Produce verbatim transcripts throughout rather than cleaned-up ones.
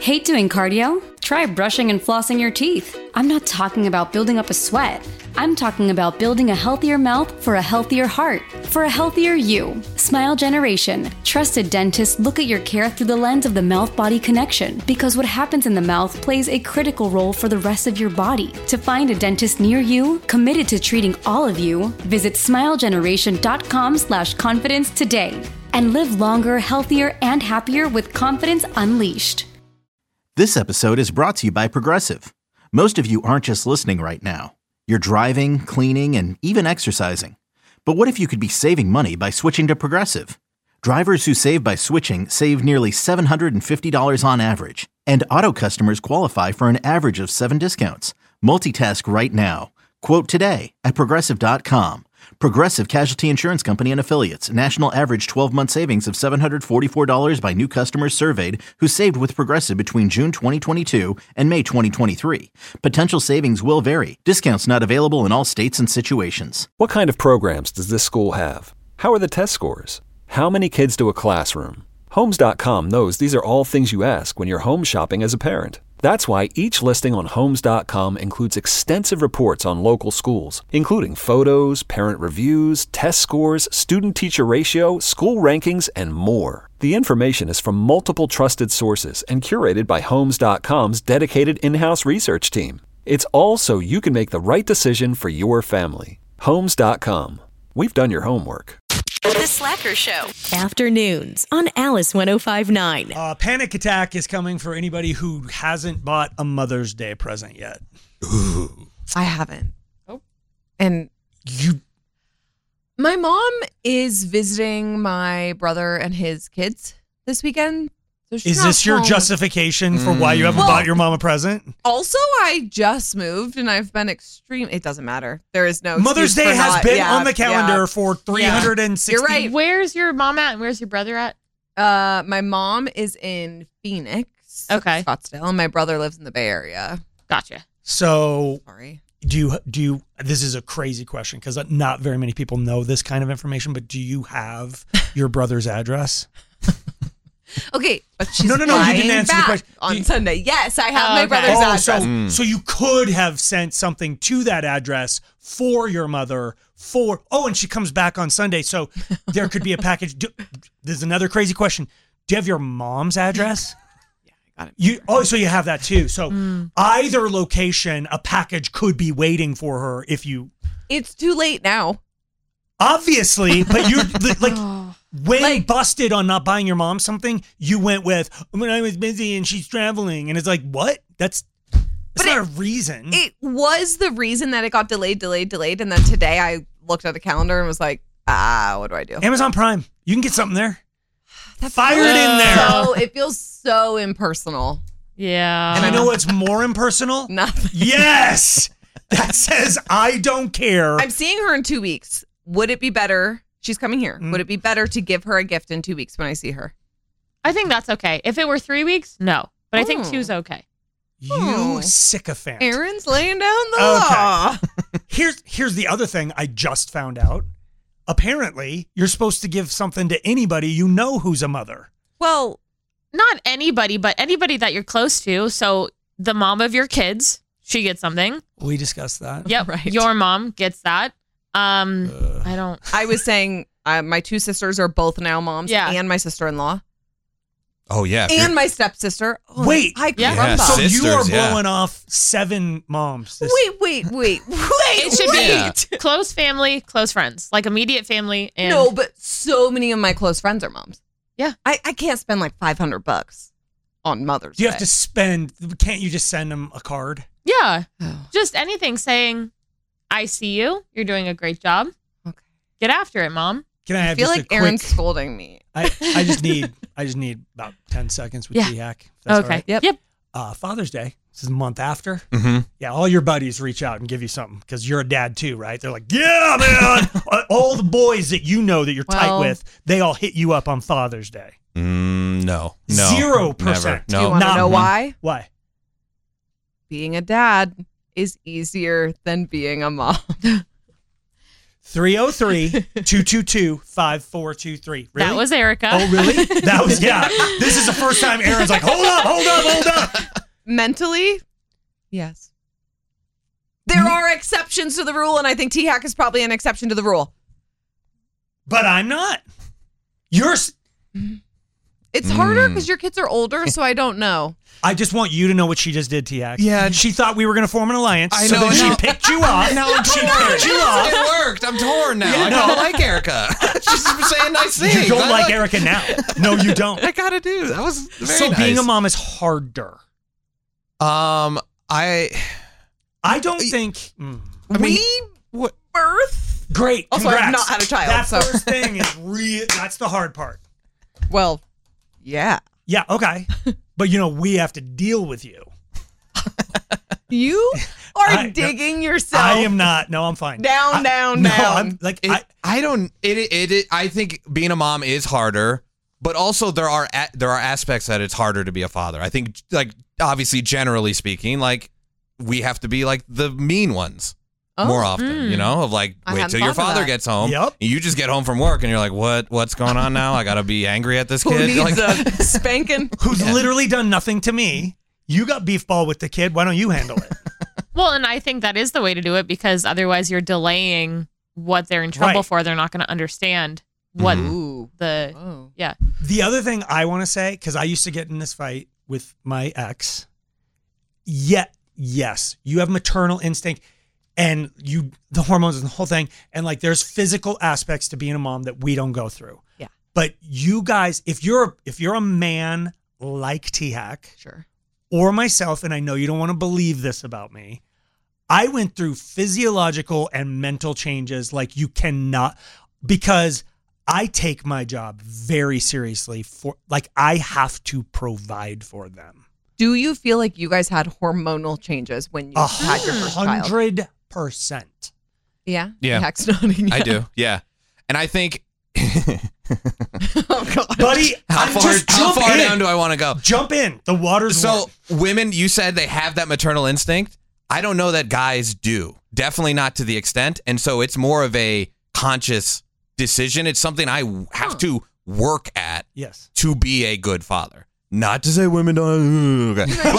Hate doing cardio? Try brushing and flossing your teeth. I'm not talking about building up a sweat. I'm talking about building a healthier mouth for a healthier heart, for a healthier you. Smile Generation. Trusted dentists look at your care through the lens of the mouth-body connection, because what happens in the mouth plays a critical role for the rest of your body. To find a dentist near you, committed to treating all of you, visit smilegeneration.com slash confidence today. And live longer, healthier, and happier with confidence unleashed. This episode is brought to you by Progressive. Most of you aren't just listening right now. You're driving, cleaning, and even exercising. But what if you could be saving money by switching to Progressive? Drivers who save by switching save nearly seven hundred fifty dollars on average. And auto customers qualify for an average of seven discounts. Multitask right now. Quote today at Progressive dot com. Progressive Casualty Insurance Company and Affiliates. National average twelve-month savings of seven hundred forty-four dollars by new customers surveyed who saved with Progressive between June twenty twenty-two and May twenty twenty-three. Potential savings will vary. Discounts not available in all states and situations. What kind of programs does this school have? How are the test scores? How many kids do a classroom? Homes dot com knows these are all things you ask when you're home shopping as a parent. That's why each listing on Homes dot com includes extensive reports on local schools, including photos, parent reviews, test scores, student-teacher ratio, school rankings, and more. The information is from multiple trusted sources and curated by Homes dot com's dedicated in-house research team. It's all so you can make the right decision for your family. Homes dot com. We've done your homework. The Slacker Show. Afternoons on Alice one oh five point nine. Uh, panic attack is coming for anybody who hasn't bought a Mother's Day present yet. Ooh. I haven't. Oh. And you... My mom is visiting my brother and his kids this weekend. So she's Is not this your home. justification for why you haven't Well, bought your mom a present? Also, I just moved and I've been extreme. It doesn't matter. There is no Mother's excuse Day for has not- been yeah, on the calendar yeah. for three hundred sixty. You're right. Where's your mom at and where's your brother at? Uh, my mom is in Phoenix, Okay. Scottsdale, and my brother lives in the Bay Area. Gotcha. So, Sorry. do you, do you, this is a crazy question because not very many people know this kind of information, but do you have your brother's address? Okay, but she's No, no, no, you flying didn't answer the back question. on You- Sunday. Yes, I have Oh, my okay. brother's Oh, address. so, Mm. so you could have sent something to that address for your mother for, oh, and she comes back on Sunday. So there could be a package. Do, there's another crazy question. Do you have your mom's address? Yeah, I got it. You Oh, so you have that too. So Mm. either location, a package could be waiting for her if you, It's too late now. obviously, but you're like, when Like- busted on not buying your mom something, you went with, when I was busy and she's traveling. And it's like, what? That's, that's But not it- a reason. It was the reason that it got delayed, delayed, delayed. And then today I looked at the calendar and was like, ah, what do I do? Amazon Prime. You can get something there. That Fire it in feels there. So, it feels so impersonal. Yeah. And you know what's more impersonal? Nothing. Yes. That says, I don't care. I'm seeing her in two weeks. Would it be better? She's coming here. Mm. Would it be better to give her a gift in two weeks when I see her? I think that's okay. If it were three weeks, no. But I think Oh. two's okay. You Oh. sycophant. Aaron's laying down the Okay. law. Here's here's the other thing I just found out. Apparently, you're supposed to give something to anybody you know who's a mother. Well, Not anybody, but anybody that you're close to. So the mom of your kids, she gets something. We discussed that. Yep. Right. Your mom gets that. Um, Ugh. I don't. I was saying uh, my two sisters are both now moms, Yeah. and my sister-in-law, Oh, yeah. if you're- and my stepsister. Oh, Wait. I Yeah. crumb Yeah, up. So you are Sisters, yeah. blowing off seven moms. This- Wait, wait, wait, wait. It should wait. be close family, close friends, like immediate family. And No, but so many of my close friends are moms. Yeah. I, I can't spend like five hundred bucks on Mother's Do you Day. have to spend, can't you just send them a card? yeah, Oh, just anything saying, "I see you. You're doing a great job. okay. Get after it, mom." Can I I have feel just like a quick, Aaron's scolding me. I, I just need I just need about ten seconds with Yeah. G-Hack. if that's all Okay. right. Yep. Yep. Uh, Father's Day. This is a month after. Mhm. Yeah, all your buddies reach out and give you something because you're a dad too, right? They're like, yeah, man. All the boys that you know that you're tight Well- with, they all hit you up on Father's Day. Mm, no. No. Zero Never. percent. Do you No. want to Not know one. why? Why? Being a dad is easier than being a mom. three oh three, two two two, five four two three. Really? That was Erica. Oh, really? That was, yeah. This is the first time Aaron's like, hold up, hold up, hold up. mentally, yes. There are exceptions to the rule, and I think T-Hack is probably an exception to the rule. But I'm not. You're... s- It's harder because your kids are older, so I don't know. I just want you to know what she just did, T-Hack. Yeah. She thought we were going to form an alliance, I so know, then no. she picked you up. Now I'm she torn. picked you up. It worked. I'm torn now. I no. don't like Erica. She's saying nice things. You don't I like Erica now. No, you don't. I gotta do. That was very So nice. being a mom is harder. Um, I. I don't think... mm. I mean, we what? birth. Great. Also, Congrats. I've not had a child, That so- first thing is real. That's the hard part. Well, yeah. Yeah, okay. But, you know, we have to deal with you. You are I- digging yourself. I am not. No, I'm fine. Down, I- down, no, down. I'm like, It, I, I don't. It, it. It. I think being a mom is harder, but also there are a, there are aspects that it's harder to be a father. I think, like obviously, generally speaking, like we have to be like the mean ones. Oh. More often, Mm. you know, of like I wait hadn't till your thought of father that. gets home. Yep. And you just get home from work and you're like, what? What's going on now? I gotta be angry at this Who kid. needs Like, a spanking? who's literally done nothing to me. You got beef ball with the kid. Why don't you handle it? Well, and I think that is the way to do it because otherwise you're delaying what they're in trouble Right. for. They're not going to understand what Ooh. the Oh. yeah. The other thing I want to say, because I used to get in this fight with my ex, yet, yes, you have maternal instinct and you, the hormones and the whole thing. And like, there's physical aspects to being a mom that we don't go through. Yeah. But you guys, if you're, if you're a man like T-Hack Sure. or myself, and I know you don't want to believe this about me, I went through physiological and mental changes like you cannot, because I take my job very seriously for, like, I have to provide for them. Do you feel like you guys had hormonal changes when you A had your first child? hundred percent. Yeah. Yeah. Heck's nodding. I do, yeah. And I think, Oh god. Buddy, how I'm far just how jump far in. down do I want to go? Jump in. The water's So warm. women, you said they have that maternal instinct. I don't know that guys do. Definitely not to the extent. And so it's more of a conscious decision. It's something I have to work at Yes. to be a good father. Not to say women don't. Okay. okay,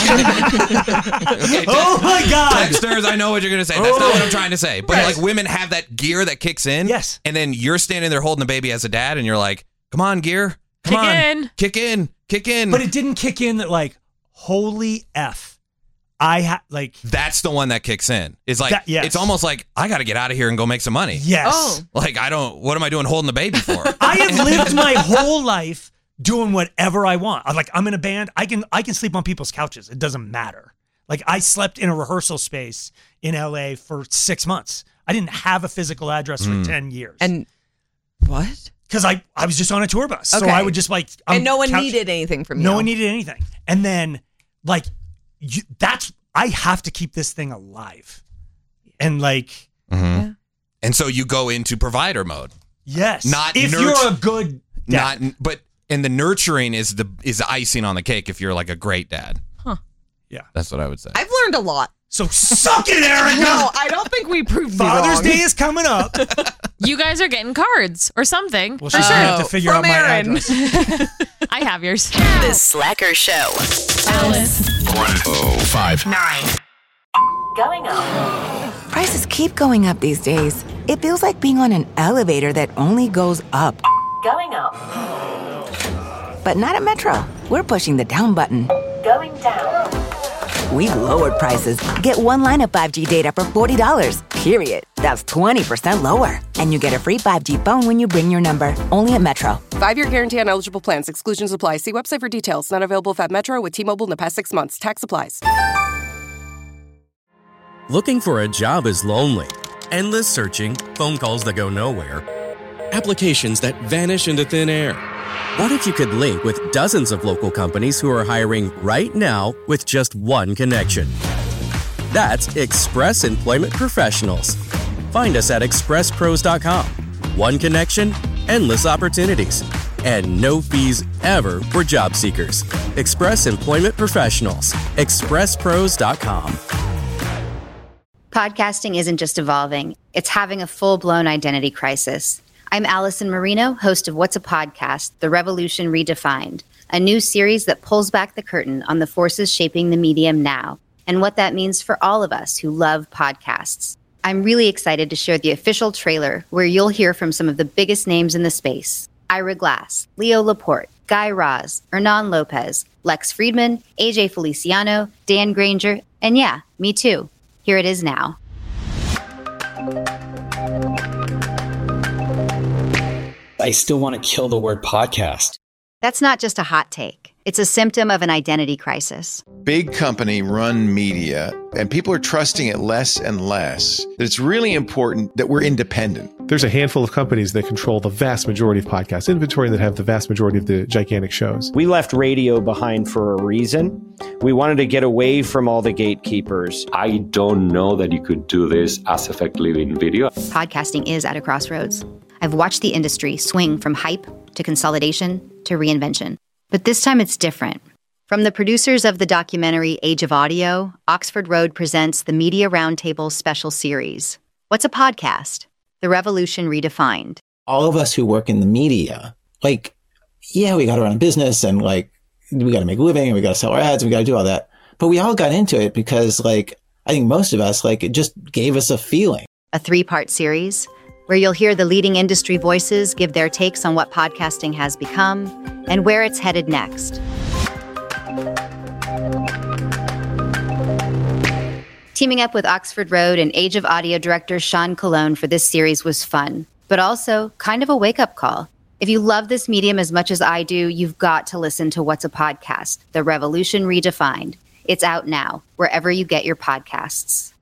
Oh my God. Texters, I know what you're going to say. That's not what I'm trying to say. But Right. like women have that gear that kicks in. Yes. And then you're standing there holding the baby as a dad and you're like, come on, gear. Come Kick on. in. Kick in. Kick in. But it didn't kick in that, like, holy F. I had, like, That's the one that kicks in. It's like, That- yes. it's almost like, I got to get out of here and go make some money. yes. Oh. Like, I don't, what am I doing holding the baby for? I have lived my whole life doing whatever I want. I'm like, I'm in a band. I can I can sleep on people's couches. It doesn't matter. Like, I slept in a rehearsal space in L A for six months. I didn't have a physical address for ten years. And what? because I, I was just on a tour bus. So Okay. I would just like I'm and no one couch- needed anything from you. No one needed anything. And then like you, that's I have to keep this thing alive. And like Mm-hmm. And so you go into provider mode. yes. Not if nurt- you're a good dad. Not, but and the nurturing is the is the icing on the cake if you're like a great dad. Huh. Yeah. That's what I would say. I've learned a lot. So suck it, Erica. No, I don't think we proved me Father's wrong. Day is coming up. You guys are getting cards or something. Well, for she's sure. gonna have to figure out From my Aaron. address. I have yours. The Slacker Show. Alice. Oh, five. Nine. Going up. Prices keep going up these days. It feels like being on an elevator that only goes up. Going up. But not at Metro. We're pushing the down button. Going down. We've lowered prices. Get one line of five G data for forty dollars, period. That's twenty percent lower. And you get a free five G phone when you bring your number. Only at Metro. Five-year guarantee on eligible plans. Exclusions apply. See website for details. Not available if at Metro with T-Mobile in the past six months. Tax applies. Looking for a job is lonely. Endless searching, phone calls that go nowhere, applications that vanish into thin air. What if you could link with dozens of local companies who are hiring right now with just one connection? That's Express Employment Professionals. Find us at express pros dot com. One connection, endless opportunities, and no fees ever for job seekers. Express Employment Professionals. express pros dot com. Podcasting isn't just evolving, it's having a full-blown identity crisis. I'm Allison Marino, host of What's a Podcast? The Revolution Redefined. a new series that pulls back the curtain on the forces shaping the medium now and what that means for all of us who love podcasts. I'm really excited to share the official trailer where you'll hear from some of the biggest names in the space. Ira Glass, Leo Laporte, Guy Raz, Hernan Lopez, Lex Friedman, A J Feliciano, Dan Granger, and yeah, me too. Here it is now. I still want to kill the word podcast. That's not just a hot take. It's a symptom of an identity crisis. Big company run media, and people are trusting it less and less. It's really important that we're independent. There's a handful of companies that control the vast majority of podcast inventory that have the vast majority of the gigantic shows. We left radio behind for a reason. We wanted to get away from all the gatekeepers. I don't know that you could do this as effectively in video. Podcasting is at a crossroads. I've watched the industry swing from hype to consolidation to reinvention. But this time it's different. From the producers of the documentary Age of Audio, Oxford Road presents the Media Roundtable Special Series. What's a podcast? The Revolution Redefined. All of us who work in the media, like, yeah, we got to run a business and like, we got to make a living and we got to sell our ads and we got to do all that. But we all got into it because like, I think most of us, like, it just gave us a feeling. A three-part series where you'll hear the leading industry voices give their takes on what podcasting has become and where it's headed next. Teaming up with Oxford Road and Age of Audio director Sean Cologne for this series was fun, but also kind of a wake-up call. If you love this medium as much as I do, you've got to listen to What's a Podcast? The Revolution Redefined. It's out now, wherever you get your podcasts.